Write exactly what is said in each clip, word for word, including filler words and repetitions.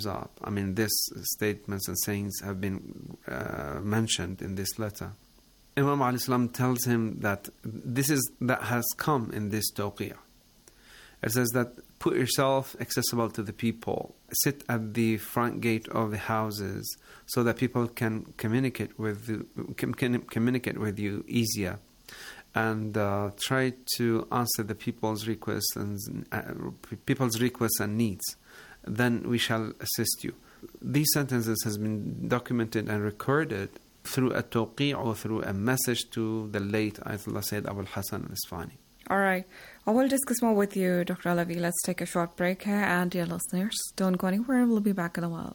up. I mean, these statements and sayings have been uh, mentioned in this letter. Imam alayhi salam tells him that this is that has come in this tawqiyah. It says that put yourself accessible to the people, sit at the front gate of the houses so that people can communicate with you, can, can communicate with you easier, and uh, try to answer the people's requests and uh, people's requests and needs. Then we shall assist you. These sentences has been documented and recorded through a tawqi' or through a message to the late Ayatollah Sayyid Abu al-Hasan al-Isfahani. All right. I will discuss more with you, Doctor Alavi. Let's take a short break here. And dear listeners, don't go anywhere. We'll be back in a while.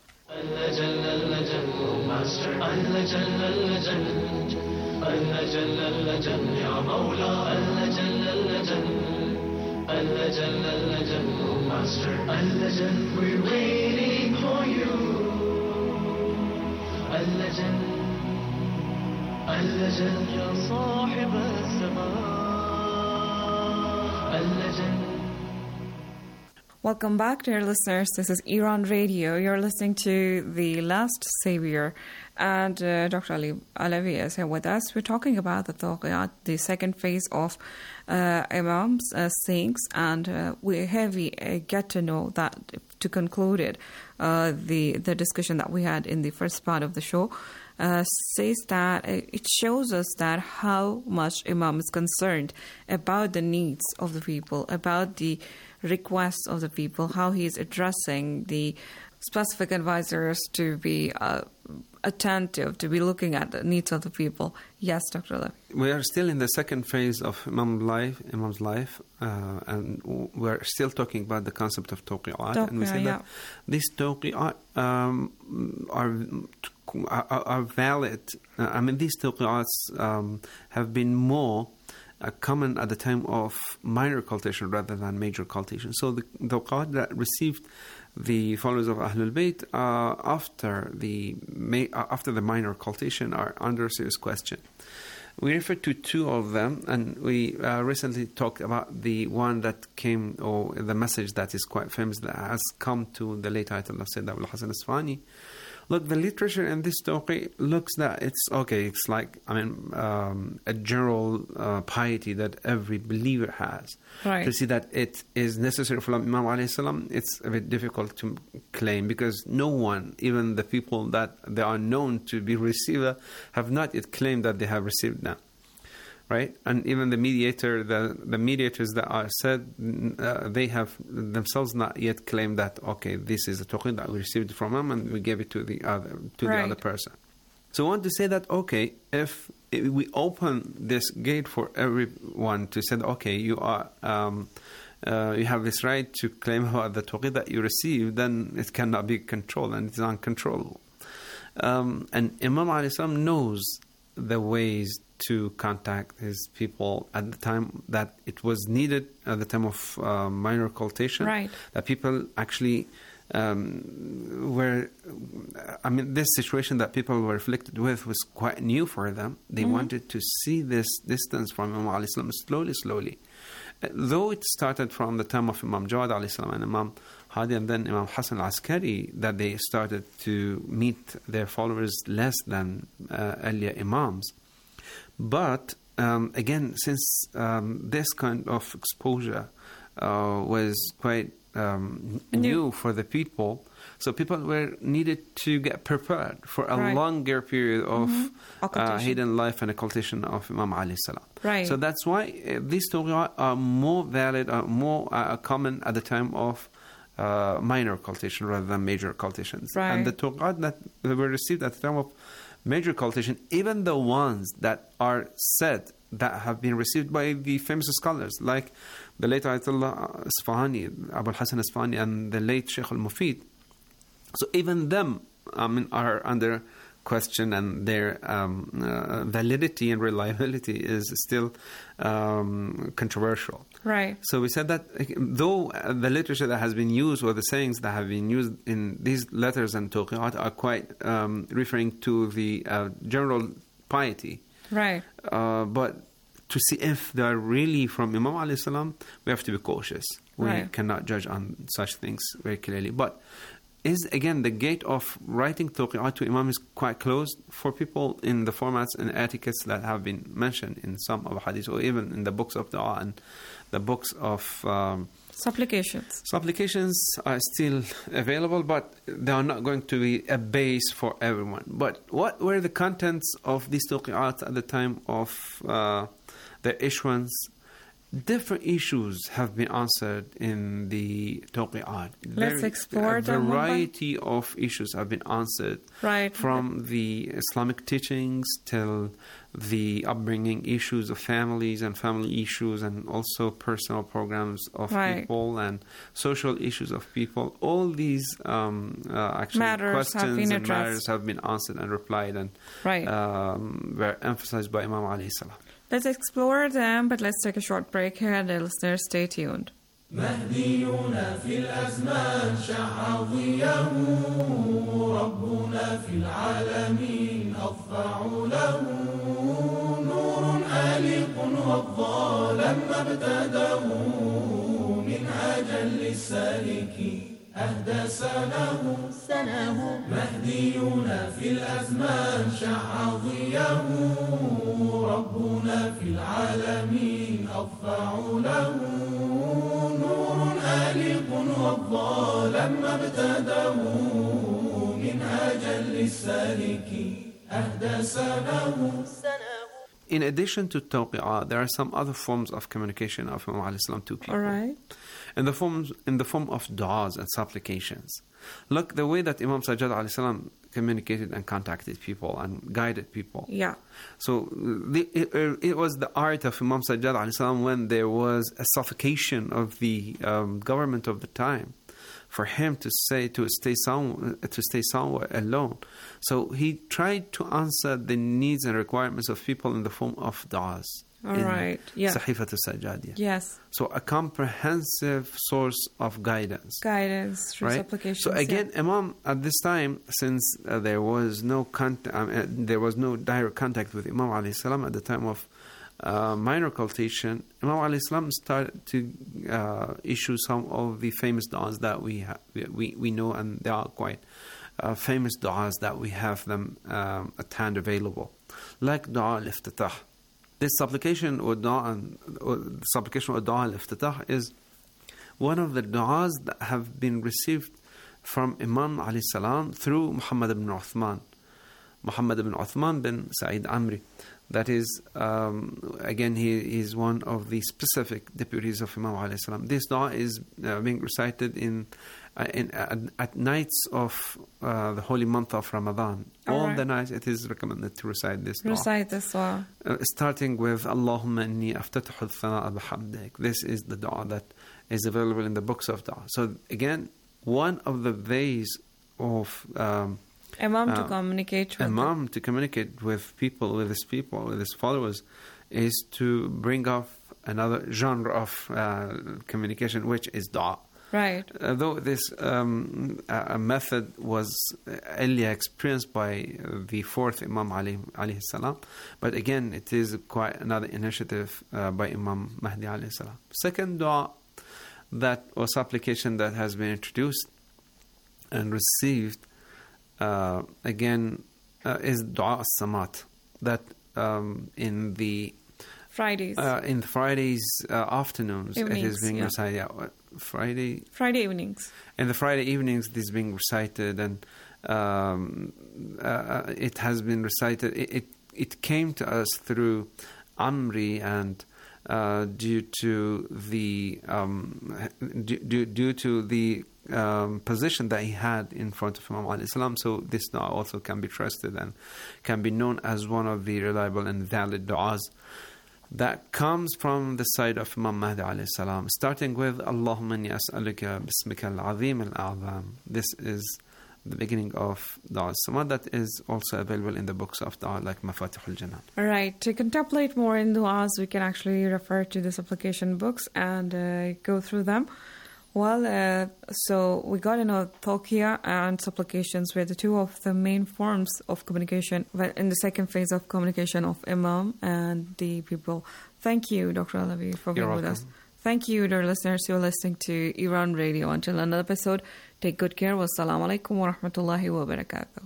We're waiting for you. اللجن يا صاحب الزمان. Welcome back, dear listeners. This is Iran Radio. You're listening to The Last Savior, and uh, Doctor Ali Alavi is here with us. We're talking about the tawqiyat, the second phase of uh, Imam's uh, sayings, and uh, we here we uh, get to know that to conclude it, uh, the the discussion that we had in the first part of the show. Uh, says that uh, it shows us that how much Imam is concerned about the needs of the people, about the requests of the people, how he is addressing the specific advisors to be uh, attentive, to be looking at the needs of the people. Yes, Doctor Alavi. We are still in the second phase of Imam's life, Imam's life, uh, and we're still talking about the concept of tawqi'at, and we say yeah. that these tawqi'at um, are Are, are valid. Uh, I mean, these tawqi'ats um, have been more uh, common at the time of minor cultivation rather than major cultivation. So the tawqi'at that received the followers of Ahlul Bayt uh, after the ma- after the minor cultivation are under serious question. We refer to two of them, and we uh, recently talked about the one that came, or the message that is quite famous that has come to the late Ayatollah Sayyid Abu al-Hasan al-Isfahani. Look, the literature in this tawqi looks that it's okay. It's like, I mean, um, a general uh, piety that every believer has. Right. To see that it is necessary for Imam alayhi salam, it's a bit difficult to claim, because no one, even the people that they are known to be receiver, have not yet claimed that they have received them. Right, and even the mediator, the, the mediators that are said, uh, they have themselves not yet claimed that, okay, this is a tawqi that we received from him and we gave it to the other to right. the other person. So I want to say that, okay, if, if we open this gate for everyone to say, okay, you are um, uh, you have this right to claim about the tawqi that you received, then it cannot be controlled and it's uncontrollable. Um, and Imam alayhi salam knows the ways to contact his people at the time that it was needed, at the time of uh, minor cultivation. Right. That people actually um, were, I mean, this situation that people were afflicted with was quite new for them. They mm-hmm. wanted to see this distance from Imam alayhi salam slowly, slowly. Uh, though it started from the time of Imam Jawad alayhi salam and Imam Hadi and then Imam Hassan al-Askari, that they started to meet their followers less than uh, earlier Imams. But um, again, since um, this kind of exposure uh, was quite um, new for the people, so people were needed to get prepared for a right. longer period of mm-hmm. uh, hidden life and occultation of Imam alayhi salam. Right. So that's why uh, these tawqi'at are more valid, are more uh, common at the time of uh, minor occultation rather than major occultations. Right. And the tawqi'at that were received at the time of major cultivation, even the ones that are said that have been received by the famous scholars, like the late Ayatollah Isfahani, Abu al-Hasan Isfahani, and the late Sheikh al-Mufid. So even them, I mean, are under question, and their um, uh, validity and reliability is still um, controversial. Right. So we said that though the literature that has been used, or the sayings that have been used in these letters and tawqi'at are quite um, referring to the uh, general piety. Right. Uh, but to see if they are really from Imam alayhi salam, we have to be cautious. We right. cannot judge on such things very clearly. But is, again, the gate of writing tawqi'at to Imam is quite closed for people in the formats and etiquettes that have been mentioned in some of the hadiths, or even in the books of dua and the books of um, supplications. Supplications are still available, but they are not going to be a base for everyone. But what were the contents of these tawqi'at at the time of uh, the issuance? Different issues have been answered in the tawqi'at. Let's Very- explore a them one by- variety of issues have been answered, Right. from the Islamic teachings till the upbringing issues of families and family issues, and also personal programs of Right. people and social issues of people. All these um, uh, actually Matters have questions been and addressed. matters have been answered and replied, and Right. um, were emphasized by Imam alayhi salam. Let's explore them, but let's take a short break here, and listeners, stay tuned. مهديون في الأزمان شع ضيه ربنا في العالمين أضفع له نور آلق وضى لما ابتداه منهاجا للسالكين أهدى سناه سناه مهديون في الأزمان شع ضيه ربنا في العالمين أضفع له نور آلق وضى لما ابتداه منهاجا للسالكين أهدى سناه In addition to tawqi'ah, there are some other forms of communication of Imam alayhi salam to people. All right. In the forms, in the form of du'as and supplications. Look, the way that Imam Sajjad alayhi salam communicated and contacted people and guided people. Yeah. So the, it, it was the art of Imam Sajjad alayhi salam when there was a suffocation of the um, government of the time, for him to say to stay some, to stay somewhere alone. So he tried to answer the needs and requirements of people in the form of du'as. All in right. Yeah. Sahifat al-Sajjadiyah. Yes. So a comprehensive source of guidance. Guidance through Right? supplications. So again, yeah. Imam at this time, since uh, there was no con- um, uh, there was no direct contact with Imam alayhi salam at the time of uh, minor cultivation, Imam alayhi salam started to uh, issue some of the famous du'as that we ha- we we know, and they are quite uh, famous du'as that we have them um, at hand available, like du'a al-iftitah. This supplication or du'a, or supplication or du'a al-iftitah is one of the du'as that have been received from Imam alayhi salam through Muhammad ibn Uthman. Muhammad ibn Uthman bin Sa'id Amri. That is, um, again, he is one of the specific deputies of Imam alayhi salam. This du'a is uh, being recited in, uh, in uh, at nights of uh, the holy month of Ramadan. All All right. the nights it is recommended to recite this du'a. Recite this one. Uh, starting with Allahumma inni aftatahu al-thana'a bihamdik. This is the dua that is available in the books of dua. So again, one of the ways of um, Imam to uh, communicate with Imam to communicate with people, with his people, with his followers, is to bring up another genre of uh, communication, which is dua. Right. Although this um, a method was earlier experienced by the fourth Imam Ali alayhi salam, but again it is quite another initiative uh, by Imam Mahdi alayhi salam. Second dua that or supplication that has been introduced and received uh, again uh, is dua as-samat, that um, in the Fridays. uh, in Fridays uh, afternoons it Evenings, is being yeah. recited. Yeah, what, Friday. Friday evenings. In the Friday evenings, this is being recited, and um, uh, it has been recited. It, it it came to us through Amri, and uh, due to the um, due, due to the um, position that he had in front of Imam alayhi salam. So this dua also can be trusted and can be known as one of the reliable and valid du'as that comes from the side of Imam Mahdi alayhi salam, starting with Allahumma inni as'aluka bismika al-azim al-a'zam. This is the beginning of Dua as-Samad that is also available in the books of Dua like Mafatih al-Janan. All right. To contemplate more in du'as, we can actually refer to the supplication books and uh, go through them. Well, uh, so we got to know tawqiyah and supplications were the two of the main forms of communication in the second phase of communication of Imam and the people. Thank you, Doctor Alavi, for being You're with welcome. us. Thank you, dear listeners. You're listening to Iran Radio. Until another episode, take good care. Wassalamu alaikum wa rahmatullahi wa barakatuh.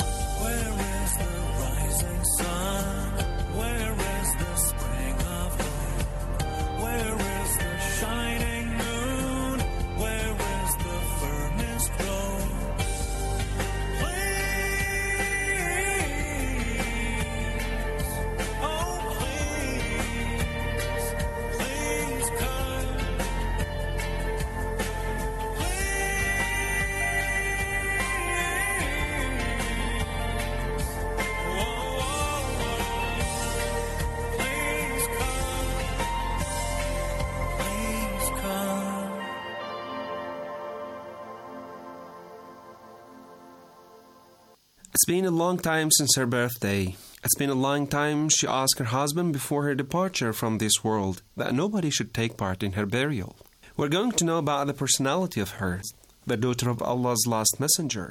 It's been a long time since her birthday. It's been a long time she asked her husband before her departure from this world that nobody should take part in her burial. We're going to know about the personality of her, the daughter of Allah's last messenger.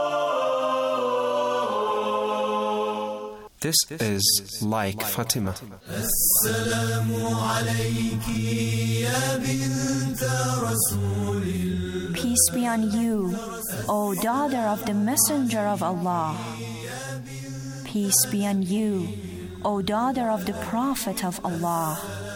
This is Like Fatima. Peace be on you, O daughter of the Messenger of Allah. Peace be on you, O daughter of the Prophet of Allah.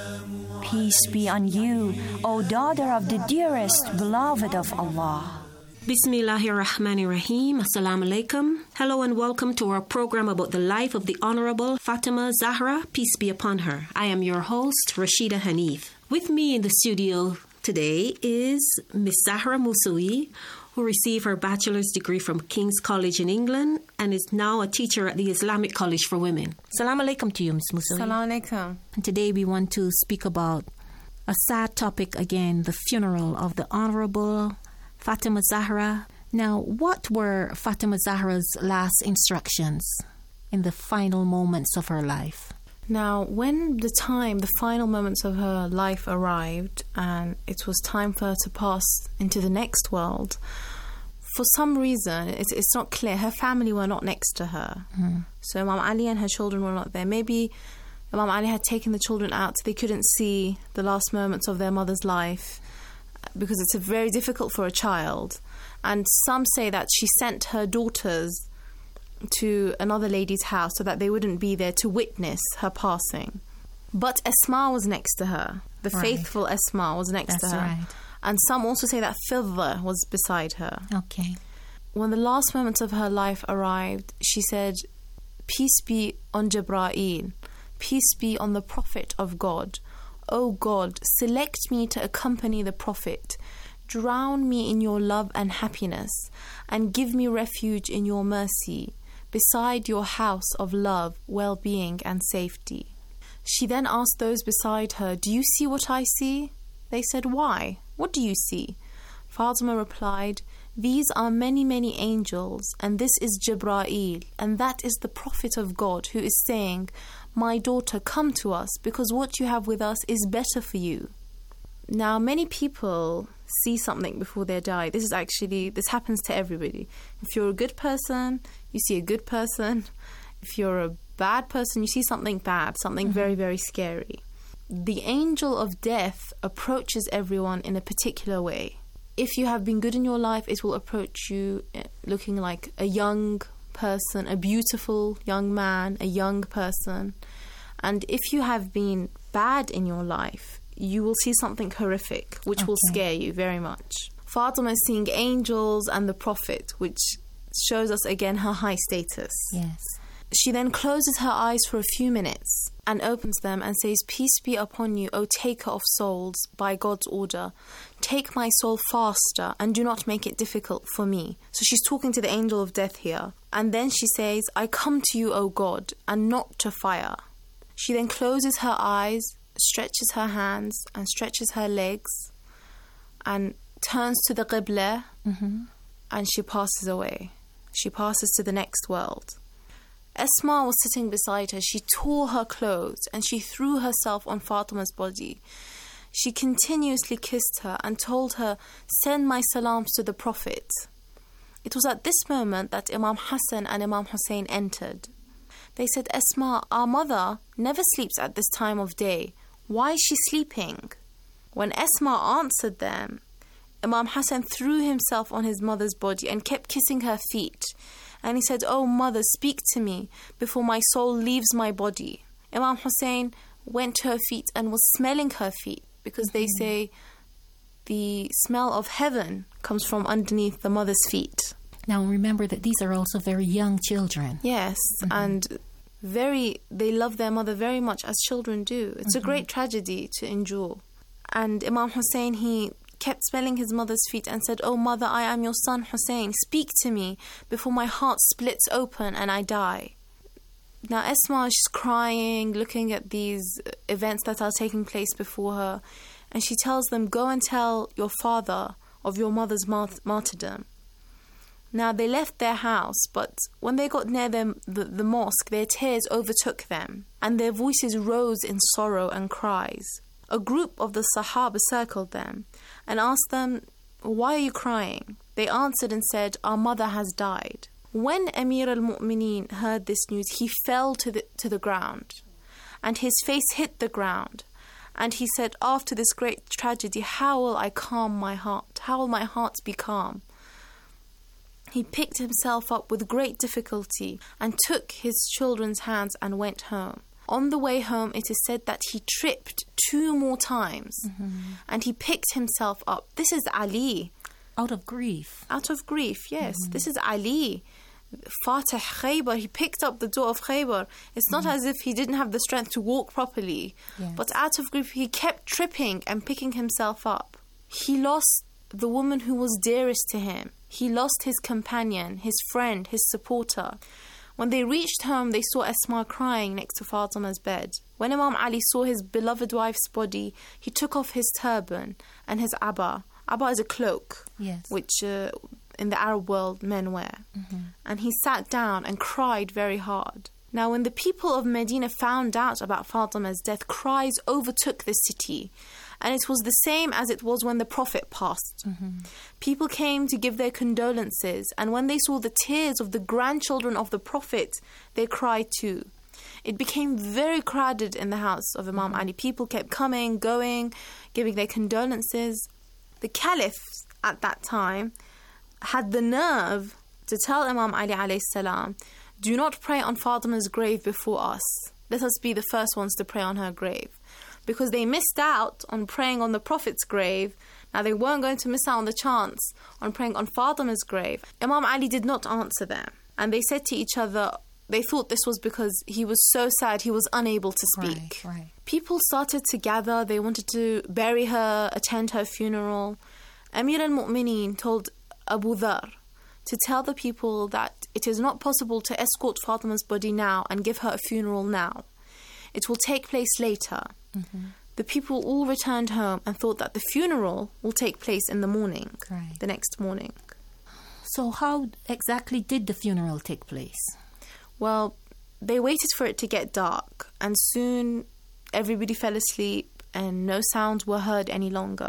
Peace be on you, O daughter of the dearest beloved of Allah. Bismillahir Rahmanir Rahim. Assalamu alaikum. Hello and welcome to our program about the life of the Honorable Fatima Zahra, peace be upon her. I am your host, Rashida Hanif. With me in the studio today is Miss Zahra Musawi, who received her bachelor's degree from King's College in England and is now a teacher at the Islamic College for Women. Assalamu alaikum to you, Miss Musawi. Assalamu alaikum. And today we want to speak about a sad topic again, the funeral of the Honorable Fatima Zahra. Now, what were Fatima Zahra's last instructions in the final moments of her life? Now, when the time, the final moments of her life arrived and it was time for her to pass into the next world, for some reason, it's, it's not clear, her family were not next to her. Mm. So Imam Ali and her children were not there. Maybe Imam Ali had taken the children out so they couldn't see the last moments of their mother's life, because it's very difficult for a child. And some say that she sent her daughters to another lady's house so that they wouldn't be there to witness her passing. But Asma was next to her. The right. faithful Asma was next That's to her. Right. And some also say that Fidda was beside her. Okay. When the last moments of her life arrived, she said, "Peace be on Jibreel. Peace be on the Prophet of God. O God, select me to accompany the Prophet. Drown me in your love and happiness, and give me refuge in your mercy, beside your house of love, well-being, and safety." She then asked those beside her, "Do you see what I see?" They said, "Why? What do you see?" Fatima replied, "These are many, many angels, and this is Jibreel, and that is the Prophet of God who is saying, 'My daughter, come to us, because what you have with us is better for you.'" Now, many people see something before they die. This is actually, this happens to everybody. If you're a good person, you see a good person. If you're a bad person, you see something bad, something mm-hmm. very, very scary. The angel of death approaches everyone in a particular way. If you have been good in your life, it will approach you looking like a young person, a beautiful young man, a young person. And if you have been bad in your life, you will see something horrific, which okay. will scare you very much. Fatima is seeing angels and the Prophet, which shows us again her high status. Yes. She then closes her eyes for a few minutes and opens them and says, "Peace be upon you, O taker of souls, by God's order. Take my soul faster and do not make it difficult for me." So she's talking to the angel of death here. And then she says, "I come to you, O God, and not to fire." She then closes her eyes, stretches her hands and stretches her legs and turns to the Qibla mm-hmm. and she passes away. She passes to the next world. Asma was sitting beside her. She tore her clothes and she threw herself on Fatima's body. She continuously kissed her and told her, "Send my salams to the Prophet." It was at this moment that Imam Hassan and Imam Hussein entered. They said, "Asma, our mother never sleeps at this time of day. Why is she sleeping? When Asma answered them, Imam Hassan threw himself on his mother's body and kept kissing her feet. And he said, "Oh mother, speak to me before my soul leaves my body." Imam Hussein went to her feet and was smelling her feet, because mm-hmm. they say the smell of heaven comes from underneath the mother's feet. Now remember that these are also very young children. Yes, mm-hmm. and very they love their mother very much, as children do. It's mm-hmm. a great tragedy to endure. And Imam Hussein, he kept smelling his mother's feet and said, "Oh mother, I am your son Hussein. Speak to me before my heart splits open and I die." Now Asma, she's crying, looking at these events that are taking place before her, and she tells them, "Go and tell your father of your mother's mart- martyrdom." Now they left their house, but when they got near them, the, the mosque, their tears overtook them, and their voices rose in sorrow and cries. A group of the Sahaba circled them and asked them, "Why are you crying?" They answered and said, "Our mother has died." When Amir al-Mu'mineen heard this news, he fell to the, to the ground, and his face hit the ground. And he said, "After this great tragedy, how will I calm my heart? How will my heart be calm?" He picked himself up with great difficulty and took his children's hands and went home. On the way home, it is said that he tripped two more times, mm-hmm. and he picked himself up. This is Ali. Out of grief. Out of grief, yes. Mm-hmm. This is Ali. Fatih Khaybar, he picked up the door of Khaybar. It's not mm-hmm. as if he didn't have the strength to walk properly, yes. but out of grief, he kept tripping and picking himself up. He lost the woman who was dearest to him. He lost his companion, his friend, his supporter. When they reached home, they saw Asma crying next to Fatima's bed. When Imam Ali saw his beloved wife's body, he took off his turban and his abba. Abba is a cloak, yes. which uh, in the Arab world men wear. Mm-hmm. And he sat down and cried very hard. Now, when the people of Medina found out about Fatima's death, cries overtook the city. And it was the same as it was when the Prophet passed. Mm-hmm. People came to give their condolences, and when they saw the tears of the grandchildren of the Prophet, they cried too. It became very crowded in the house of Imam Ali. People kept coming, going, giving their condolences. The Caliph at that time had the nerve to tell Imam Ali alayhi salam, "Do not pray on Fatima's grave before us. Let us be the first ones to pray on her grave." Because they missed out on praying on the Prophet's grave. Now they weren't going to miss out on the chance on praying on Fatima's grave. Imam Ali did not answer them. And they said to each other, they thought this was because he was so sad he was unable to speak. Right, right. People started to gather. They wanted to bury her, attend her funeral. Amir al-Mu'mineen told Abu Dhar to tell the people that it is not possible to escort Fatima's body now and give her a funeral now. It will take place later. Mm-hmm. The people all returned home and thought that the funeral will take place in the morning, right. the next morning. So how exactly did the funeral take place? Well, they waited for it to get dark, and soon everybody fell asleep and no sounds were heard any longer.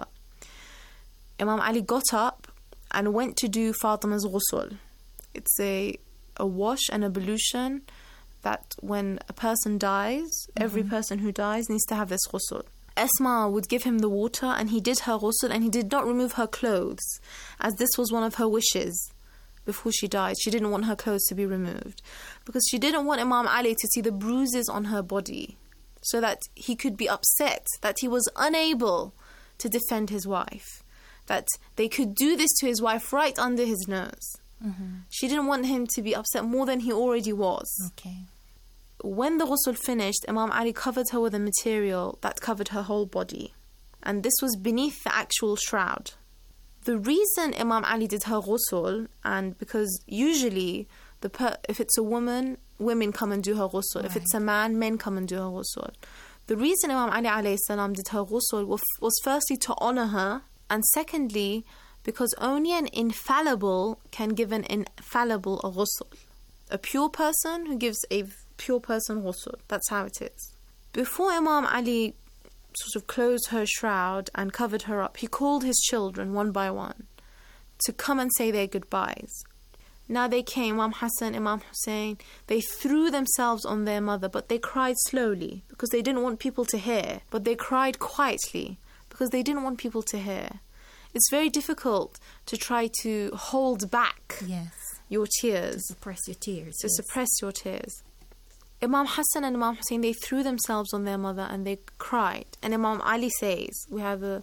Imam Ali got up and went to do Fatima's ghusl. It's a, a wash and ablution that when a person dies, mm-hmm. every person who dies needs to have this ghusl. Asma would give him the water, and he did her ghusl, and he did not remove her clothes, as this was one of her wishes before she died. She didn't want her clothes to be removed, because she didn't want Imam Ali to see the bruises on her body, so that he could be upset that he was unable to defend his wife, that they could do this to his wife right under his nose. Mm-hmm. She didn't want him to be upset more than he already was. Okay. When the ghusl finished, Imam Ali covered her with a material that covered her whole body. And this was beneath the actual shroud. The reason Imam Ali did her ghusl, and because usually the per- if it's a woman, women come and do her ghusl. Right. If it's a man, men come and do her ghusl. The reason Imam Ali alayhi salam did her ghusl was, was firstly to honor her, and secondly, because only an infallible can give an infallible a ghusl. A pure person who gives a pure person ghusl. That's how it is. Before Imam Ali sort of closed her shroud and covered her up, he called his children one by one to come and say their goodbyes. Now they came, Imam Hassan, Imam Hussein. They threw themselves on their mother, but they cried slowly because they didn't want people to hear. But they cried quietly, because they didn't want people to hear. It's very difficult to try to hold back Yes. your tears. To suppress your tears. To yes. suppress your tears. Imam Hassan and Imam Hussein, they threw themselves on their mother and they cried. And Imam Ali says, we have a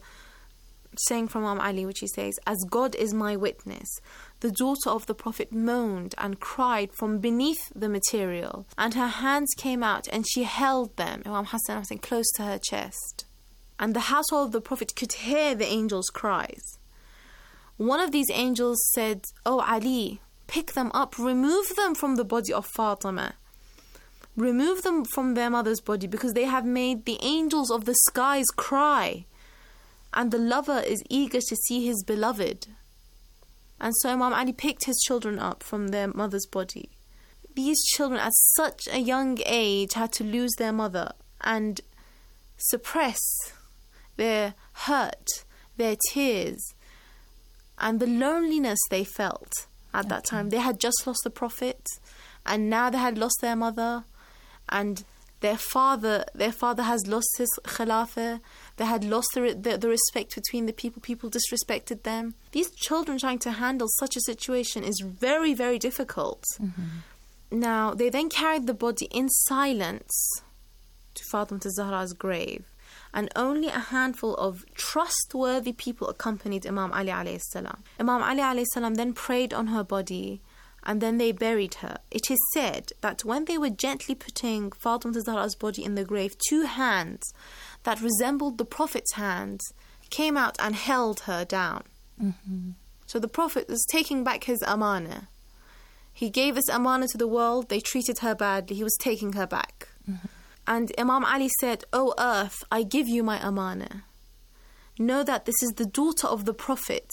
saying from Imam Ali which he says, "As God is my witness, the daughter of the Prophet moaned and cried from beneath the material, and her hands came out and she held them," Imam Hassan was close to her chest. And the household of the Prophet could hear the angels' cries. One of these angels said, "Oh Ali, pick them up, remove them from the body of Fatima. Remove them from their mother's body, because they have made the angels of the skies cry, and the lover is eager to see his beloved." And so Imam Ali picked his children up from their mother's body. These children at such a young age had to lose their mother and suppress their hurt, their tears, and the loneliness they felt at that time. They had just lost the Prophet, and now they had lost their mother, and their father their father has lost his khilafah. They had lost the, the, the respect between the people. People disrespected them. These children trying to handle such a situation is very, very difficult. Mm-hmm. Now, they then carried the body in silence to Fatima Zahra's grave, and only a handful of trustworthy people accompanied Imam Ali alayhi salam. Imam Ali alayhi salam then prayed on her body, and then they buried her. It is said that when they were gently putting Fatima Zahra's body in the grave, two hands that resembled the Prophet's hands came out and held her down. Mm-hmm. So the Prophet was taking back his amana. He gave this amana to the world. They treated her badly. He was taking her back. Mm-hmm. And Imam Ali said, "O earth, I give you my amana. Know that this is the daughter of the Prophet."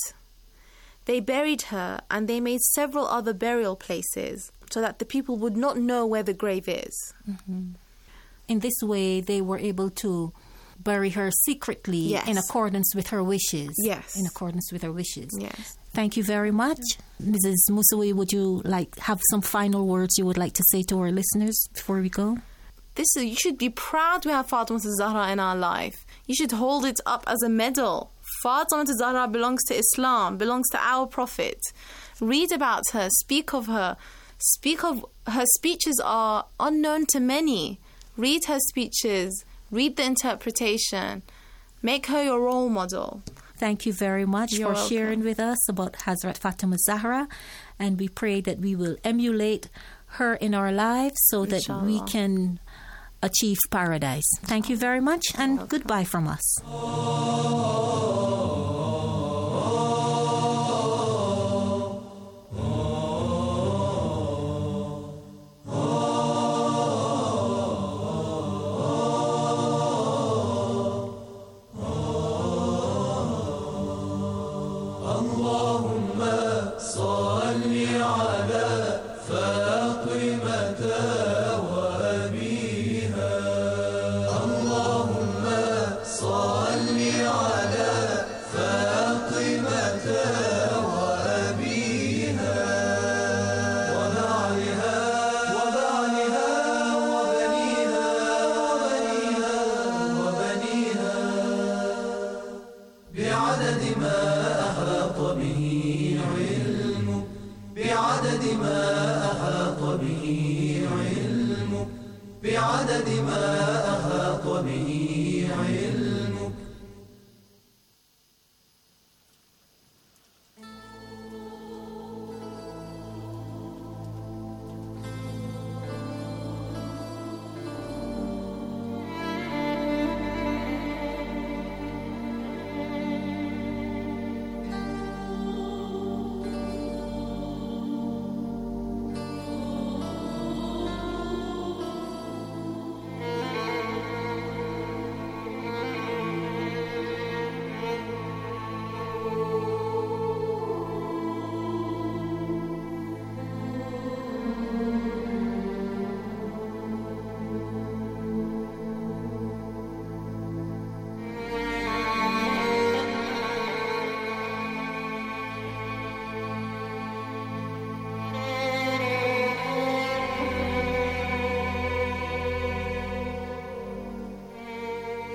They buried her, and they made several other burial places so that the people would not know where the grave is. Mm-hmm. In this way, they were able to bury her secretly, yes, in accordance with her wishes. Yes. In accordance with her wishes. Yes. Thank you very much. Missus Musawi, would you like have some final words you would like to say to our listeners before we go? This is, you should be proud to have Fatima Zahra in our life. You should hold it up as a medal. Fatima Zahra belongs to Islam, belongs to our Prophet. Read about her, speak of her. Speak of her speeches are unknown to many. Read her speeches, read the interpretation. Make her your role model. Thank you very much You're for welcome. sharing with us about Hazrat Fatima Zahra, and we pray that we will emulate her in our lives so that Inshallah. we can achieve paradise. Thank you very much, and welcome. goodbye from us.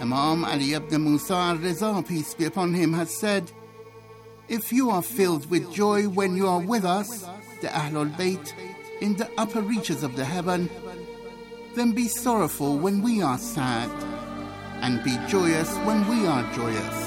Imam Ali ibn Musa al-Riza, peace be upon him, has said, "If you are filled with joy when you are with us, the Ahlul Bayt, in the upper reaches of the heaven, then be sorrowful when we are sad, and be joyous when we are joyous."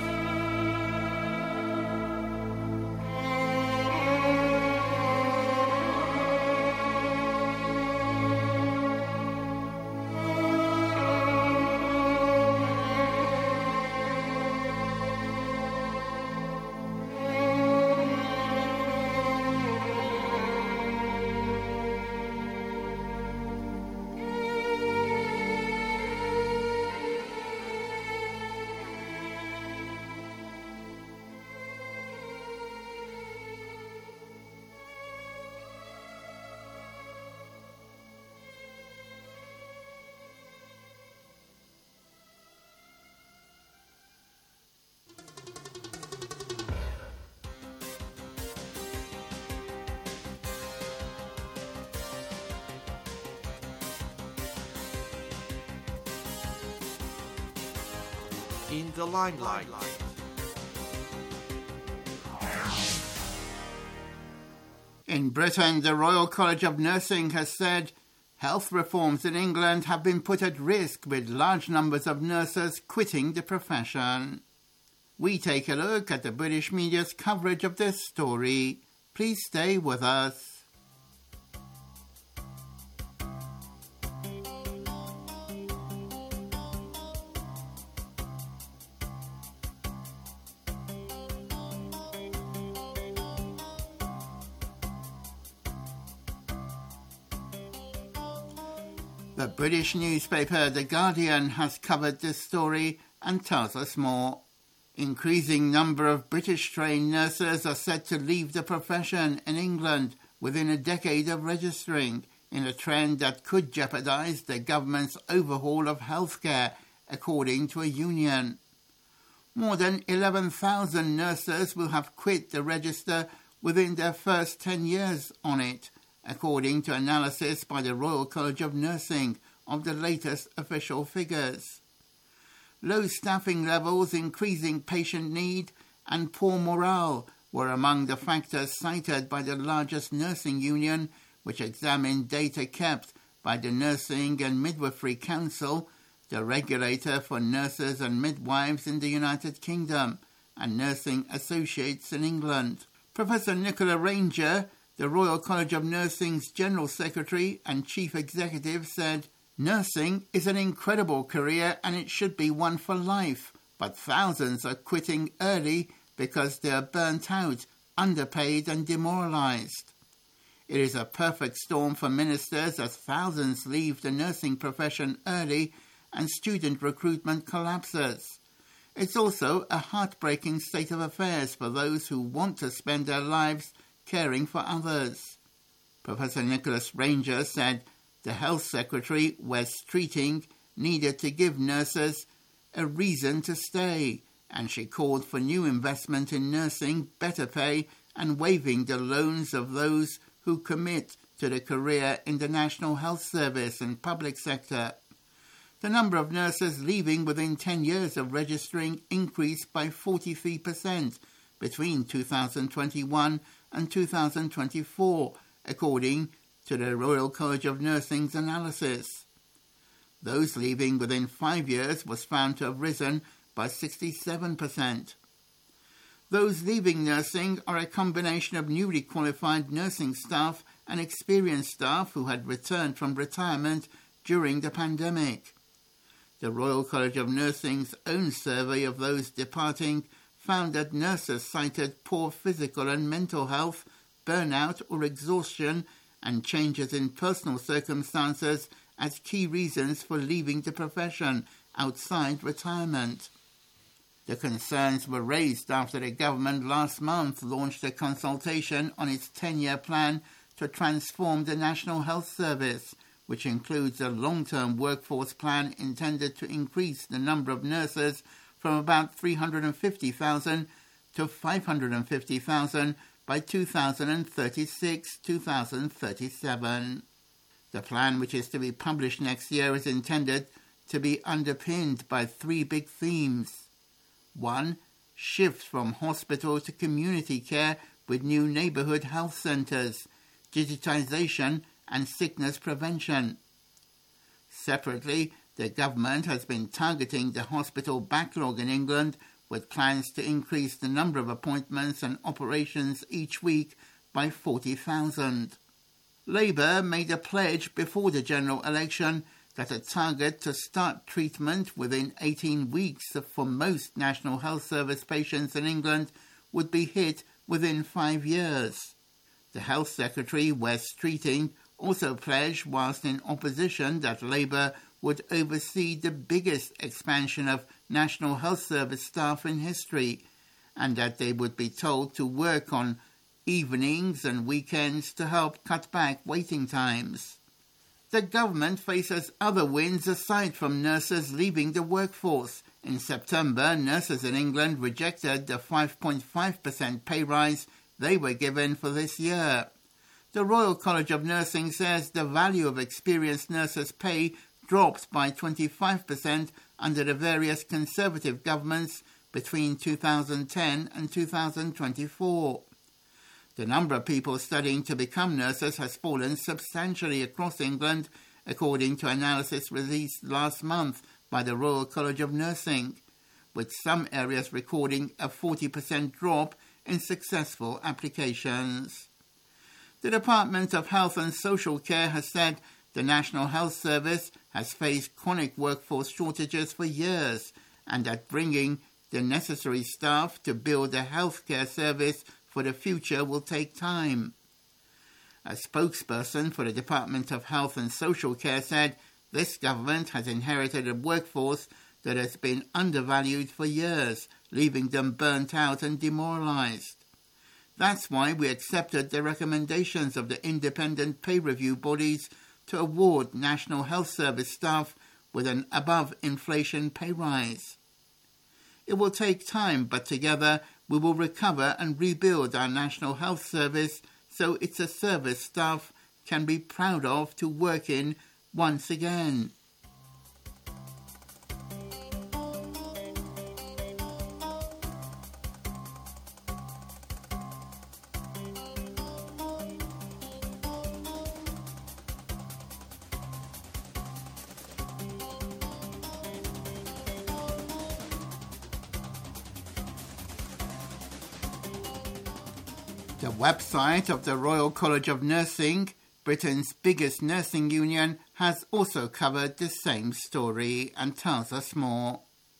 In the limelight. In Britain, the Royal College of Nursing has said health reforms in England have been put at risk with large numbers of nurses quitting the profession. We take a look at the British media's coverage of this story. Please stay with us. The British newspaper The Guardian has covered this story and tells us more. Increasing number of British-trained nurses are said to leave the profession in England within a decade of registering, in a trend that could jeopardise the government's overhaul of healthcare, according to a union. More than eleven thousand nurses will have quit the register within their first ten years on it, according to analysis by the Royal College of Nursing of the latest official figures. Low staffing levels, increasing patient need, and poor morale were among the factors cited by the largest nursing union, which examined data kept by the Nursing and Midwifery Council, the regulator for nurses and midwives in the United Kingdom, and Nursing Associates in England. Professor Nicola Ranger, the Royal College of Nursing's General Secretary and Chief Executive, said, "Nursing is an incredible career and it should be one for life, but thousands are quitting early because they are burnt out, underpaid and demoralised. It is a perfect storm for ministers as thousands leave the nursing profession early and student recruitment collapses. It's also a heartbreaking state of affairs for those who want to spend their lives caring for others." Professor Nicholas Ranger said the Health Secretary, Wes Streeting, needed to give nurses a reason to stay, and she called for new investment in nursing, better pay, and waiving the loans of those who commit to the career in the National Health Service and public sector. The number of nurses leaving within ten years of registering increased by forty-three percent between two thousand twenty-one and two thousand twenty-four, according to the Royal College of Nursing's analysis. Those leaving within five years was found to have risen by sixty-seven percent. Those leaving nursing are a combination of newly qualified nursing staff and experienced staff who had returned from retirement during the pandemic. The Royal College of Nursing's own survey of those departing found that nurses cited poor physical and mental health, burnout or exhaustion, and changes in personal circumstances as key reasons for leaving the profession outside retirement. The concerns were raised after the government last month launched a consultation on its ten-year plan to transform the National Health Service, which includes a long-term workforce plan intended to increase the number of nurses from about three hundred fifty thousand to five hundred fifty thousand by two thousand thirty-six to two thousand thirty-seven. The plan, which is to be published next year, is intended to be underpinned by three big themes. One, shift from hospital to community care with new neighbourhood health centres, digitisation and sickness prevention. Separately, the government has been targeting the hospital backlog in England with plans to increase the number of appointments and operations each week by forty thousand. Labour made a pledge before the general election that a target to start treatment within eighteen weeks for most National Health Service patients in England would be hit within five years. The Health Secretary, Wes Streeting, also pledged whilst in opposition that Labour would oversee the biggest expansion of National Health Service staff in history, and that they would be told to work on evenings and weekends to help cut back waiting times. The government faces other wins aside from nurses leaving the workforce. In September, nurses in England rejected the five point five percent pay rise they were given for this year. The Royal College of Nursing says the value of experienced nurses' pay dropped by twenty-five percent under the various Conservative governments between two thousand ten and two thousand twenty-four. The number of people studying to become nurses has fallen substantially across England, according to analysis released last month by the Royal College of Nursing, with some areas recording a forty percent drop in successful applications. The Department of Health and Social Care has said the National Health Service has faced chronic workforce shortages for years, and that bringing the necessary staff to build a healthcare service for the future will take time. A spokesperson for the Department of Health and Social Care said this government has inherited a workforce that has been undervalued for years, leaving them burnt out and demoralised. That's why we accepted the recommendations of the independent pay review bodies to award National Health Service staff with an above-inflation pay rise. It will take time, but together we will recover and rebuild our National Health Service so it's a service staff can be proud of to work in once again. The website of the Royal College of Nursing, Britain's biggest nursing union, has also covered the same story and tells us more.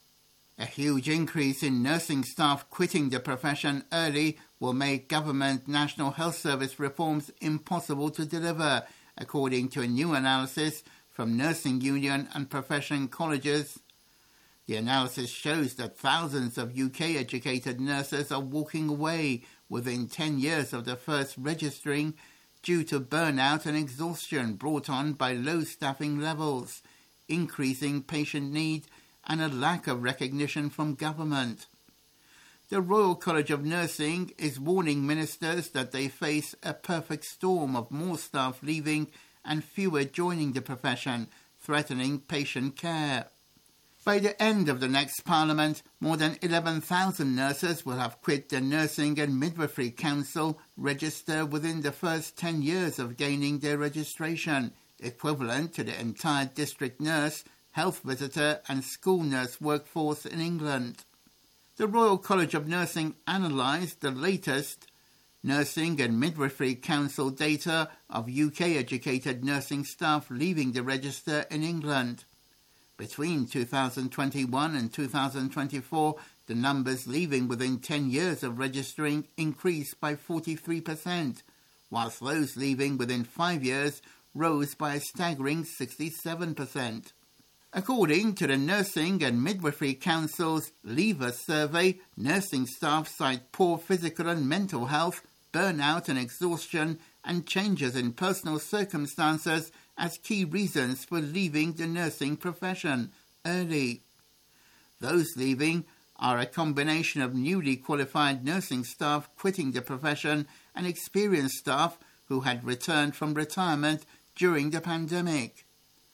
A huge increase in nursing staff quitting the profession early will make government National Health Service reforms impossible to deliver, according to a new analysis from Nursing Union and Profession Colleges. The analysis shows that thousands of U K-educated nurses are walking away within ten years of the first registering due to burnout and exhaustion brought on by low staffing levels, increasing patient need and a lack of recognition from government. The Royal College of Nursing is warning ministers that they face a perfect storm of more staff leaving and fewer joining the profession, threatening patient care. By the end of the next Parliament, more than eleven thousand nurses will have quit the Nursing and Midwifery Council register within the first ten years of gaining their registration, equivalent to the entire district nurse, health visitor and school nurse workforce in England. The Royal College of Nursing analysed the latest Nursing and Midwifery Council data of U K-educated nursing staff leaving the register in England. Between two thousand twenty-one and two thousand twenty-four, the numbers leaving within ten years of registering increased by forty-three percent, whilst those leaving within five years rose by a staggering sixty-seven percent. According to the Nursing and Midwifery Council's Leaver survey, nursing staff cite poor physical and mental health, burnout and exhaustion, and changes in personal circumstances as key reasons for leaving the nursing profession early. Those leaving are a combination of newly qualified nursing staff quitting the profession and experienced staff who had returned from retirement during the pandemic.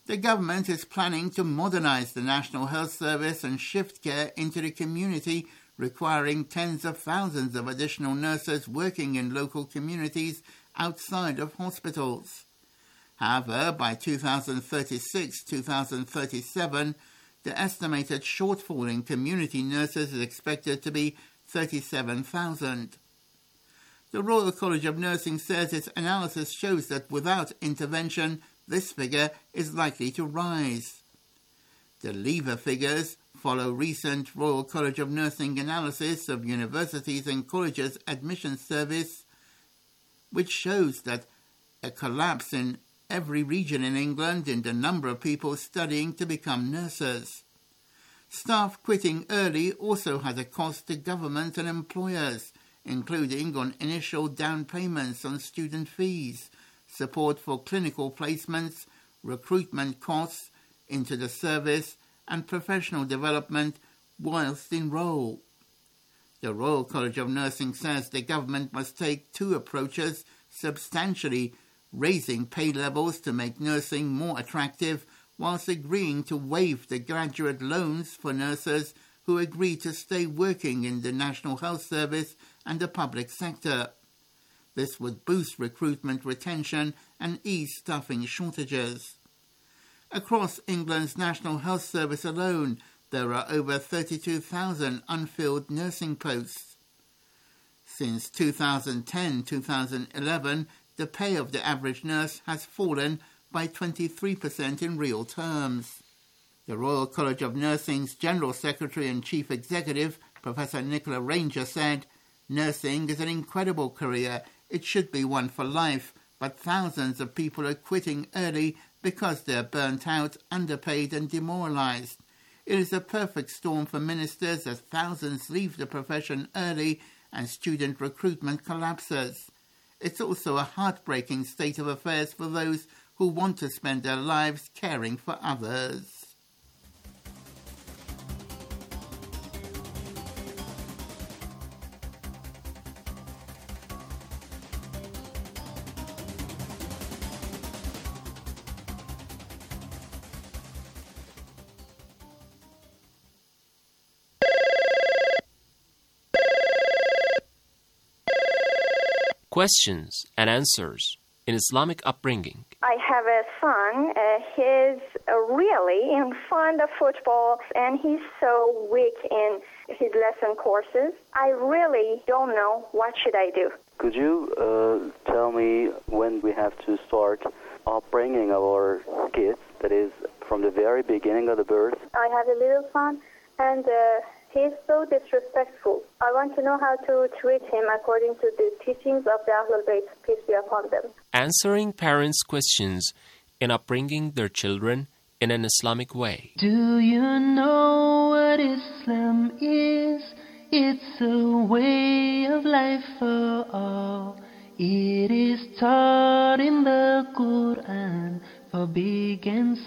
The government is planning to modernise the National Health Service and shift care into the community, requiring tens of thousands of additional nurses working in local communities outside of hospitals. However, by two thousand thirty-six to two thousand thirty-seven, the estimated shortfall in community nurses is expected to be thirty-seven thousand. The Royal College of Nursing says its analysis shows that without intervention, this figure is likely to rise. The Lever figures follow recent Royal College of Nursing analysis of universities and colleges' admission service, which shows that a collapse in every region in England in the number of people studying to become nurses. Staff quitting early also has a cost to government and employers, including on initial down payments on student fees, support for clinical placements, recruitment costs into the service, and professional development whilst in role. The Royal College of Nursing says the government must take two approaches, substantially raising pay levels to make nursing more attractive, whilst agreeing to waive the graduate loans for nurses who agree to stay working in the National Health Service and the public sector. This would boost recruitment retention and ease staffing shortages. Across England's National Health Service alone, there are over thirty-two thousand unfilled nursing posts. Since two thousand ten to two thousand eleven, the pay of the average nurse has fallen by twenty-three percent in real terms. The Royal College of Nursing's General Secretary and Chief Executive, Professor Nicola Ranger, said, "Nursing is an incredible career. It should be one for life, but thousands of people are quitting early because they're burnt out, underpaid and demoralised. It is a perfect storm for ministers as thousands leave the profession early and student recruitment collapses. It's also a heartbreaking state of affairs for those who want to spend their lives caring for others." Questions and answers in Islamic upbringing. I have a son. Uh, he's uh, really in fond of football, and he's so weak in his lesson courses. I really don't know what should I do. Could you uh, tell me when we have to start upbringing our kids, that is, from the very beginning of the birth? I have a little son, and uh, he's so disrespectful. I want to know how to treat him according to the teachings of the Ahlul Bayt, peace be upon them. Answering parents' questions in upbringing their children in an Islamic way. Do you know what Islam is? It's a way of life for all. It is taught in the Quran for big and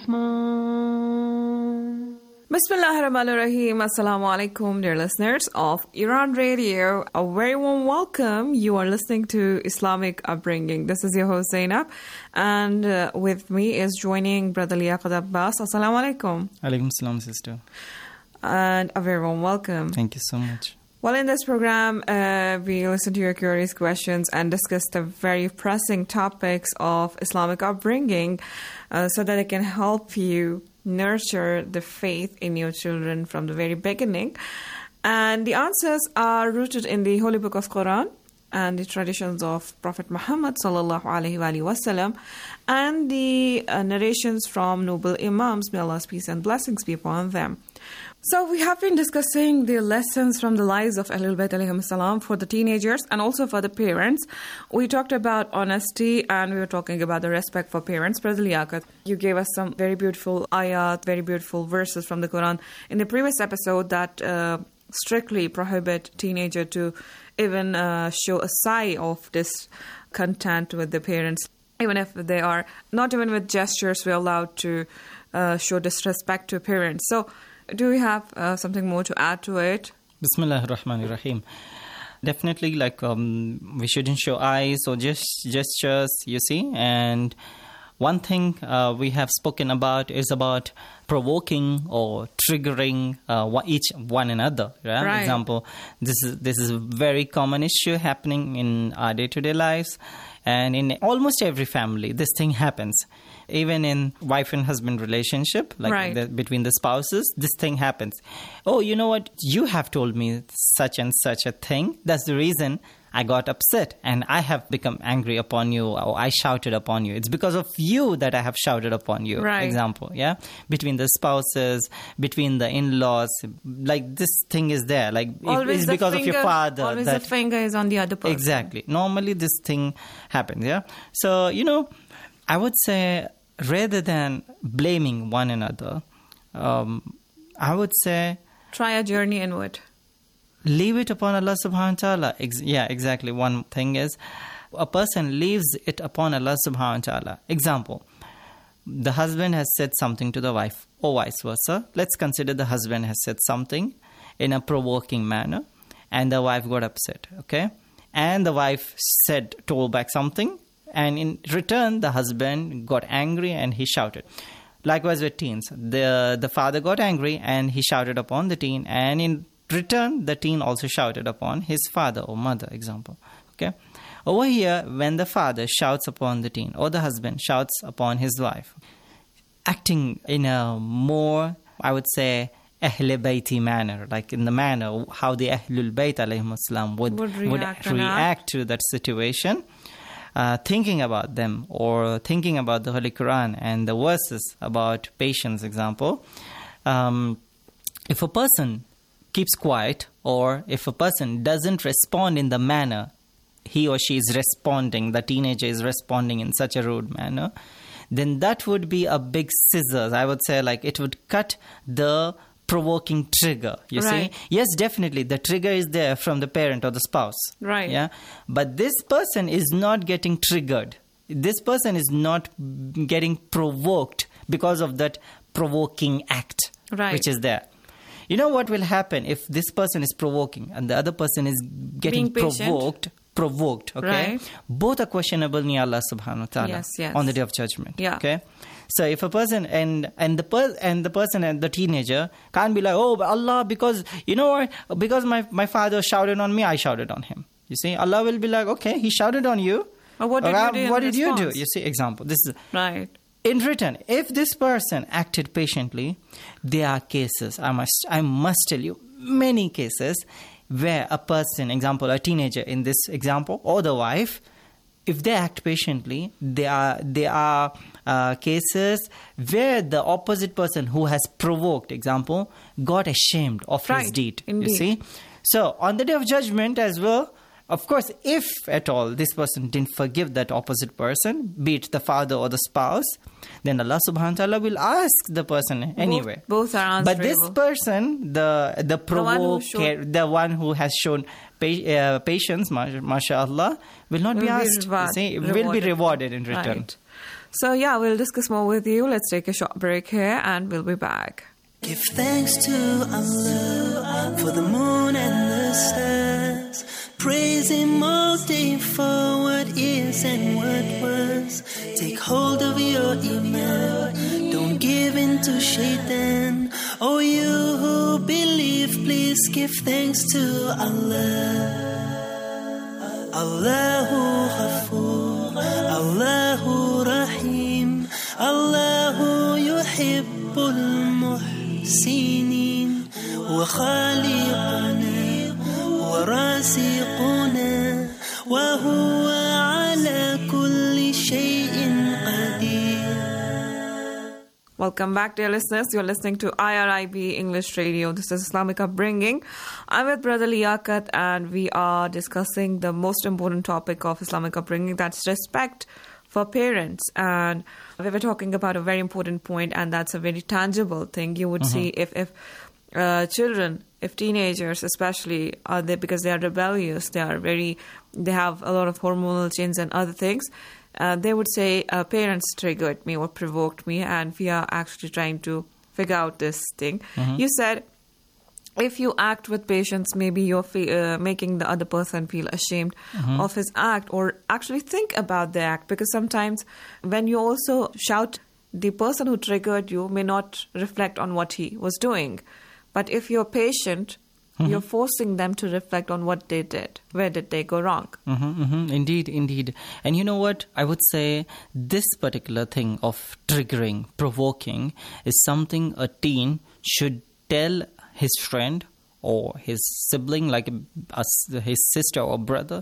small. Bismillahir Rahmanir Rahim. Assalamu alaikum, dear listeners of Iran Radio. A very warm welcome. You are listening to Islamic Upbringing. This is your host Zainab, and uh, with me is joining Brother Liaqat Abbas. Assalamu alaikum. Alaikum salam, sister. And a very warm welcome. Thank you so much. Well, in this program, uh, we listen to your curious questions and discuss the very pressing topics of Islamic upbringing uh, so that it can help you nurture the faith in your children from the very beginning. And the answers are rooted in the Holy Book of Quran and the traditions of Prophet Muhammad sallallahu alaihi wasallam and the uh, narrations from noble Imams, may Allah's peace and blessings be upon them. So we have been discussing the lessons from the lives of Ahlul Bayt alayhim salam for the teenagers and also for the parents. We talked about honesty and we were talking about the respect for parents. Brother Liaqat, you gave us some very beautiful ayat, very beautiful verses from the Quran in the previous episode that uh, strictly prohibit teenager to even uh, show a sigh of discontent with the parents. Even if they are, not even with gestures, we're allowed to uh, show disrespect to parents. So do we have uh, something more to add to it? Bismillahir Rahmanir Rahim. Definitely, like um, we shouldn't show eyes or just gestures, you see. And One thing uh, we have spoken about is about provoking or triggering uh, each one another. Right? Right. For example, this is this is a very common issue happening in our day-to-day lives, and in almost every family, this thing happens. Even in wife and husband relationship, like Right. the, between the spouses, this thing happens. Oh, you know what? You have told me such and such a thing. That's the reason I got upset and I have become angry upon you, or I shouted upon you. It's because of you that I have shouted upon you. Right. Example, yeah? Between the spouses, between the in-laws, like this thing is there. Like if Always it's the because finger, of your father. Always that, the finger is on the other person. Exactly. Normally this thing happens, yeah? So, you know, I would say rather than blaming one another, um, I would say Try a journey inward. leave it upon Allah subhanahu wa ta'ala. Ex- yeah, exactly. One thing is, a person leaves it upon Allah subhanahu wa ta'ala. Example, the husband has said something to the wife, or vice versa. Let's consider the husband has said something in a provoking manner, and the wife got upset, okay? And the wife said, told back something, and in return, the husband got angry and he shouted. Likewise with teens, the the father got angry and he shouted upon the teen, and in return, the teen also shouted upon his father or mother, example. Okay. Over here, when the father shouts upon the teen or the husband shouts upon his wife, acting in a more, I would say, Ahl Bayti manner, like in the manner how the Ahlul Bayt alayhim assalam would, Would would react react, and act. to that situation, uh, thinking about them or thinking about the Holy Quran and the verses about patience, example. Um, if a person keeps quiet, or if a person doesn't respond in the manner he or she is responding, the teenager is responding in such a rude manner, then that would be a big scissors. I would say, like, it would cut the provoking trigger, you Right. see. Yes, definitely, the trigger is there from the parent or the spouse. Right. Yeah, but this person is not getting triggered. This person is not getting provoked because of that provoking act, Right. which is there. You know what will happen if this person is provoking and the other person is getting Being patient. provoked? Provoked, okay? Right. Both are questionable in Allah subhanahu wa ta'ala Yes, yes. on the day of judgment. Yeah. Okay? So if a person and and the per, and the person and the teenager can't be like, oh, but Allah, because you know what? Because my, my father shouted on me, I shouted on him. You see, Allah will be like, okay, he shouted on you. But what did Uh, you do in What did you do? response? You see, example. This is Right. in return, if this person acted patiently, there are cases, I must I must tell you, many cases where a person, example, a teenager in this example, or the wife, if they act patiently, there are, there are uh, cases where the opposite person who has provoked, example, got ashamed of his Right, deed. indeed. You see? So, on the day of judgment as well, of course, if at all this person didn't forgive that opposite person, be it the father or the spouse, then Allah subhanahu wa ta'ala will ask the person anyway. Both, both are But answerable. this person, the the one who provoke, showed- the one who has shown pa- uh, patience, ma- mashallah, will not Will be be asked. you reward- see, will be rewarded. rewarded in return. Right. So, yeah, we'll discuss more with you. Let's take a short break here and we'll be back. Give thanks to Allah for the moon and the stars. Praise Him all day for what is and what was. Take hold of your iman. Don't give in to shaitan. Oh, you who believe, please give thanks to Allah. Allahu Ghafoor, Allahu Rahim, Allahu Yuhibbul Muhsinin, wa Khaliquna, wa Raziquna, wa huwa ala kulli shay'in qadir. Welcome back, dear listeners. You're listening to I R I B English Radio. This is Islamic Upbringing. I'm with Brother Liaquat, and we are discussing the most important topic of Islamic upbringing, that's respect for parents. And we were talking about a very important point, and that's a very tangible thing. You would Mhm. see if, if uh, children, if teenagers especially, are they, because they are rebellious, they are very, they have a lot of hormonal changes and other things. Uh, they would say, uh, parents triggered me or provoked me, and we are actually trying to figure out this thing. Mhm. You said if you act with patience, maybe you're fe- uh, making the other person feel ashamed Mhm. of his act, or actually think about the act. Because sometimes when you also shout, the person who triggered you may not reflect on what he was doing. But if you're patient, Mhm. you're forcing them to reflect on what they did. Where did they go wrong? Mm-hmm, mm-hmm. Indeed, indeed. And you know what? I would say this particular thing of triggering, provoking, is something a teen should tell his friend or his sibling, like a, a, his sister or brother,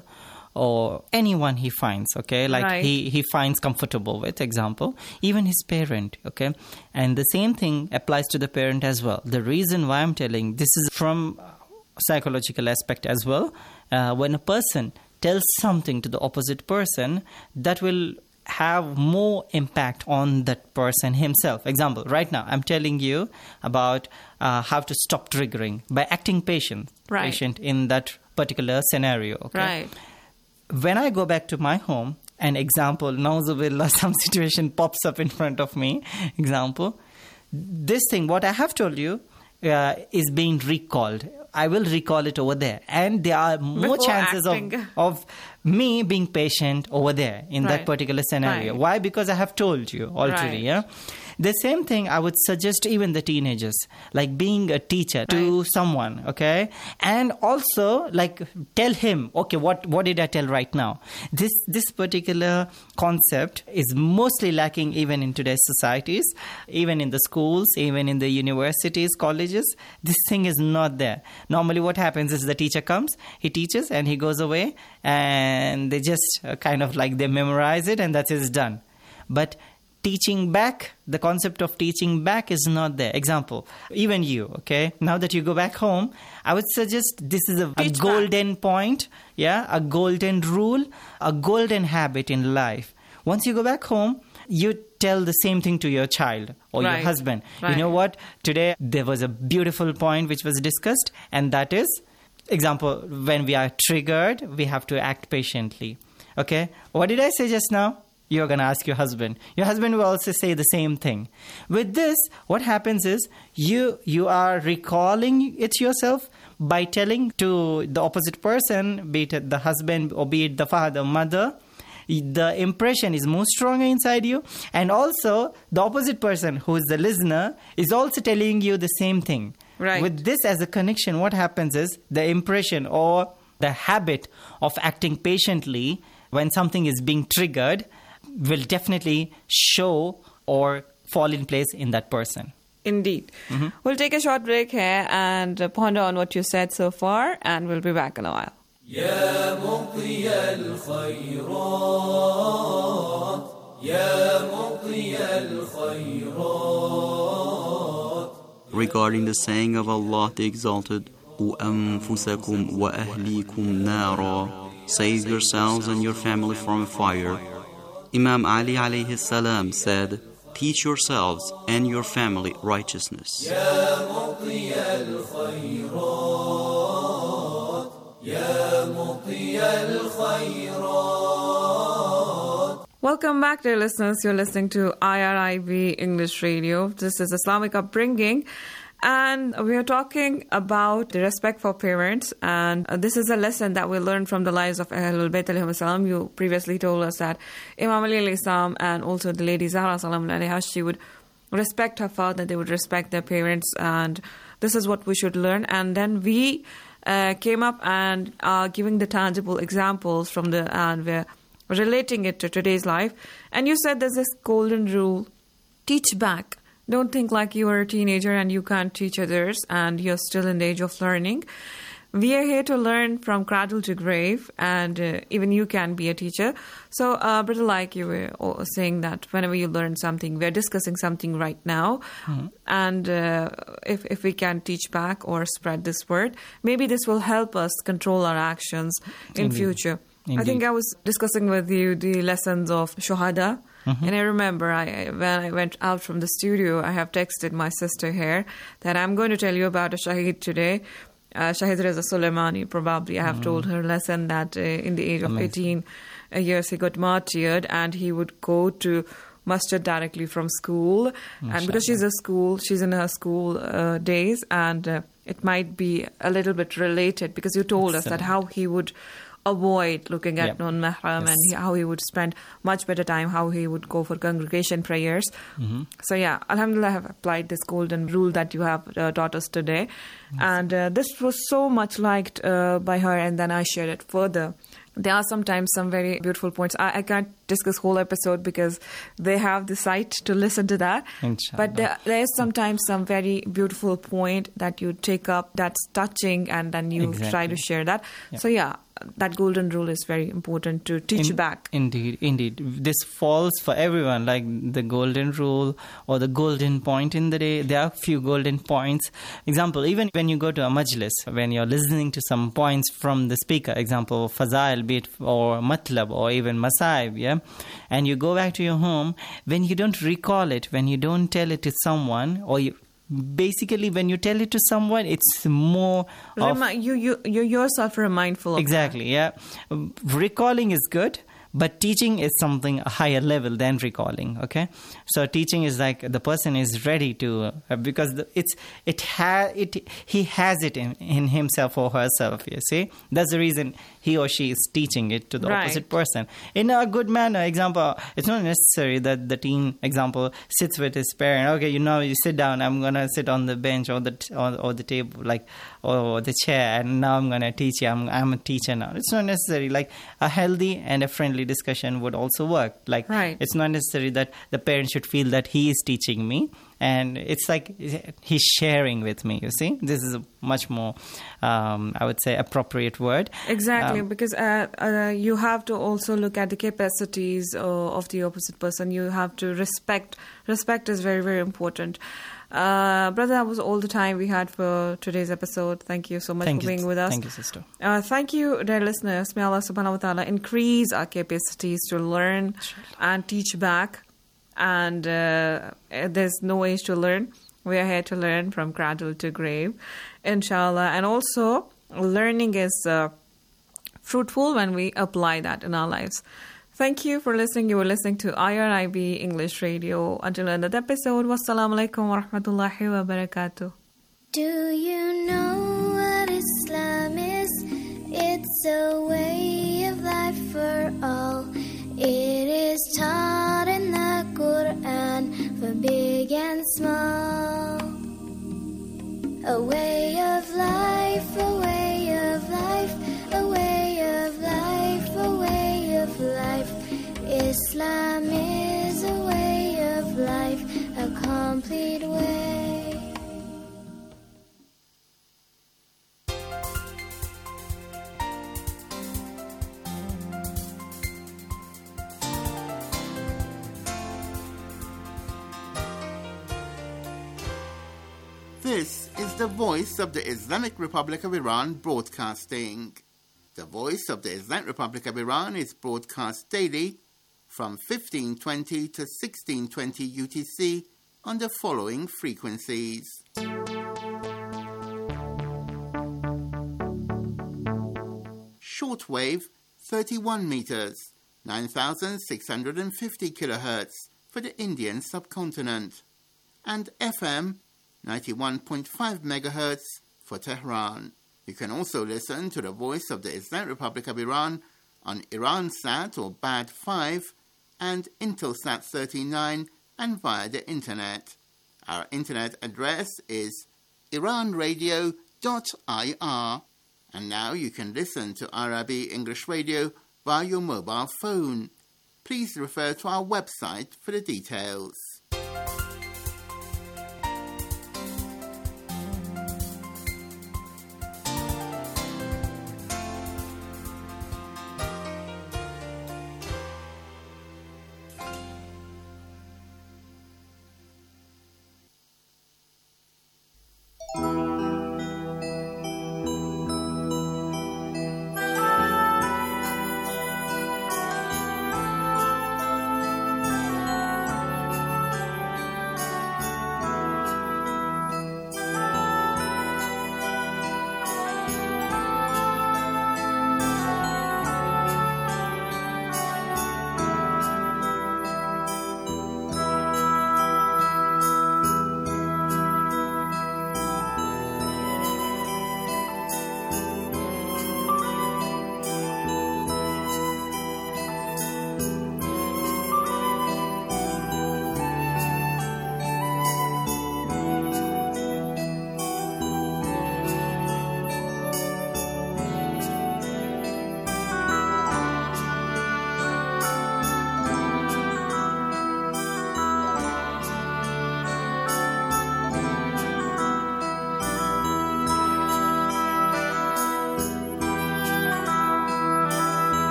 or anyone he finds, okay? Like Right. he, he finds comfortable with, example, even his parent, okay? And the same thing applies to the parent as well. The reason why I'm telling this is from psychological aspect as well. Uh, when a person tells something to the opposite person, that will have more impact on that person himself. Example, right now I'm telling you about uh, how to stop triggering by acting patient, Right. patient in that particular scenario. Okay? Right. When I go back to my home, an example, nauzubillah, some situation pops up in front of me, example, this thing, what I have told you, uh, is being recalled. I will recall it over there. And there are more Before chances of, acting. of me being patient over there in Right. that particular scenario. Right. Why? Because I have told you already. Right. Yeah. The same thing I would suggest even the teenagers, like being a teacher to someone, okay? And also like tell him, okay, what, what did I tell right now? This this particular concept is mostly lacking even in today's societies, even in the schools, even in the universities, colleges. This thing is not there. Normally what happens is the teacher comes, he teaches and he goes away and they just uh, kind of like they memorize it and that is done. But teaching back, the concept of teaching back is not there. Example, even you, okay? Now that you go back home, I would suggest this is a, a golden point, yeah, a golden rule, a golden habit in life. Once you go back home, you tell the same thing to your child or Right. your husband. Right. You know what? Today there was a beautiful point which was discussed, and that is, example, when we are triggered, we have to act patiently. Okay? What did I say just now? You're going to ask your husband. Your husband will also say the same thing. With this, what happens is you you are recalling it yourself by telling to the opposite person, be it the husband or be it the father, mother, the impression is more stronger inside you. And also, the opposite person, who is the listener, is also telling you the same thing. Right. With this as a connection, what happens is the impression or the habit of acting patiently when something is being triggered will definitely show or fall in place in that person. Indeed. Mm-hmm. We'll take a short break here and uh, ponder on what you said so far, and we'll be back in a while. يا مطي الخيرات يا مطي الخيرات. Regarding the saying of Allah the Exalted, وَأَنفُسَكُمْ وَأَهْلِيكُمْ نَارًا, save yourselves and your family from a fire. Imam Ali alayhi salam said, teach yourselves and your family righteousness. يا مطي الخيرات يا مطي الخيرات. Welcome back, dear listeners. You're listening to I R I V English Radio. This is Islamic Upbringing. And we are talking about the respect for parents. And uh, this is a lesson that we learned from the lives of Ahlul Bayt alayhim salam. You previously told us that Imam Ali alayhi salam and also the Lady Zahra salam alayha, she would respect her father, they would respect their parents. And this is what we should learn. And then we uh, came up and are giving the tangible examples from the, and we're relating it to today's life. And you said there's this golden rule, teach back. Don't think like you are a teenager and you can't teach others and you're still in the age of learning. We are here to learn from cradle to grave, and uh, even you can be a teacher. So, uh, Brother, like you were saying that whenever you learn something, we're discussing something right now, Mm-hmm. and uh, if, if we can teach back or spread this word, maybe this will help us control our actions in Indeed. future. I Indeed. think I was discussing with you the lessons of Shuhada. Mhm. And I remember I, when I went out from the studio, I have texted my sister here that I'm going to tell you about a Shaheed today. Uh, Shahid Reza Soleimani, probably. I have Mm. told her lesson that uh, in the age of Amazing. eighteen uh, years, he got martyred and he would go to masjid directly from school. And because she's a school, she's in her school uh, days, and uh, it might be a little bit related, because you told us that how he would avoid looking at Yep. non-mahram Yes. and he, how he would spend much better time, how he would go for congregation prayers. Mm-hmm. So yeah, Alhamdulillah, I have applied this golden rule that you have uh, taught us today. And uh, this was so much liked uh, by her, and then I shared it further. There are sometimes some very beautiful points. I, I can't discuss whole episode because they have the site to listen to that. Inshallah. But there, there is sometimes some very beautiful point that you take up that's touching, and then you Exactly. try to share that. Yeah. So yeah, that golden rule is very important to teach In- back. Indeed, indeed. This falls for everyone, like the golden rule or the golden point in the day. There are few golden points. Example, even when you go to a majlis, when you're listening to some points from the speaker, example, fazail, be it or matlab or even masaib, yeah, and you go back to your home, when you don't recall it, when you don't tell it to someone, or you basically when you tell it to someone, it's more of Remi- you, you, you yourself are mindful of exactly, yeah. Um, Recalling is good, but teaching is something a higher level than recalling. Okay, so teaching is like the person is ready to uh, because the, it's it ha it he has it in, in himself or herself. You see, that's the reason he or she is teaching it to the Right. opposite person in a good manner. Example, it's not necessary that the teen, example, sits with his parent. Okay, you know, you sit down. I'm gonna sit on the bench or the t- or, or the table, like or the chair, and now I'm gonna teach you. I'm I'm a teacher now. It's not necessary. Like a healthy and a friendly discussion would also work. Like Right. it's not necessary that the parent should feel that he is teaching me, and it's like he's sharing with me. You see, this is a much more, um, I would say, appropriate word. Exactly, Um, because uh, uh, you have to also look at the capacities uh, of the opposite person. You have to respect. Respect is very, very important. Uh, brother, that was all the time we had for today's episode. Thank you so much Thank for you. being with us. Thank you, sister. Uh, thank you, dear listeners. May Allah subhanahu wa ta'ala increase our capacities to learn and teach back. And uh, there's no age to learn. We are here to learn from cradle to grave, inshallah. And also, learning is uh, fruitful when we apply that in our lives. Thank you for listening. You were listening to I R I B English Radio. Until another episode, wassalamu alaikum wa rahmatullahi wa barakatuh. Do you know what Islam is? It's a way of life for all. It is taught in the Quran for big and small. A way of life, a way of life, a way of life, a way of life. Islam is a way of life, a complete way. This is the Voice of the Islamic Republic of Iran broadcasting. The Voice of the Islamic Republic of Iran is broadcast daily from fifteen twenty to sixteen twenty U T C on the following frequencies. Shortwave thirty-one meters, nine thousand six hundred fifty kilohertz for the Indian subcontinent, and F M ninety-one point five megahertz for Tehran. You can also listen to the Voice of the Islamic Republic of Iran on Iransat or B A D five and Intelsat thirty-nine and via the internet. Our internet address is iran radio dot I R. And now you can listen to I R I B English Radio via your mobile phone. Please refer to our website for the details.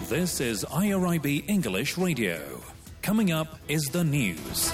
This is I R I B English Radio. Coming up is the news.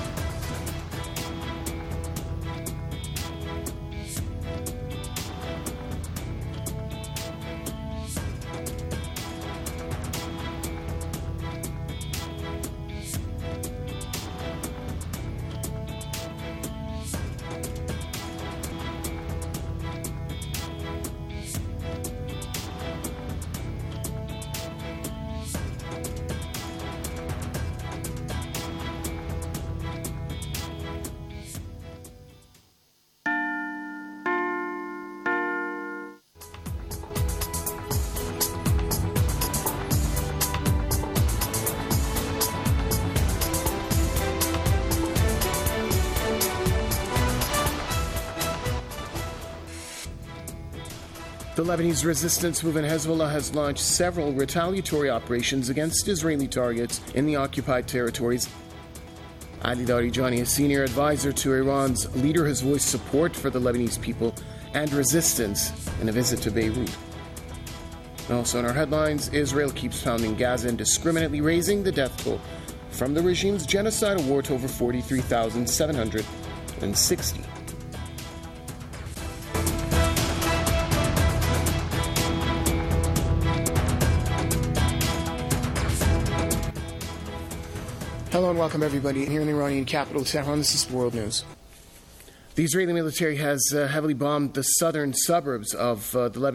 The Lebanese resistance movement Hezbollah has launched several retaliatory operations against Israeli targets in the occupied territories. Ali Larijani, a senior advisor to Iran's leader, has voiced support for the Lebanese people and resistance in a visit to Beirut. And also in our headlines, Israel keeps pounding Gaza, indiscriminately raising the death toll from the regime's genocidal war to over forty-three thousand seven hundred sixty. Hello and welcome everybody here in the Iranian capital, Tehran. This is World News. The Israeli military has uh, heavily bombed the southern suburbs of uh, the Lebanese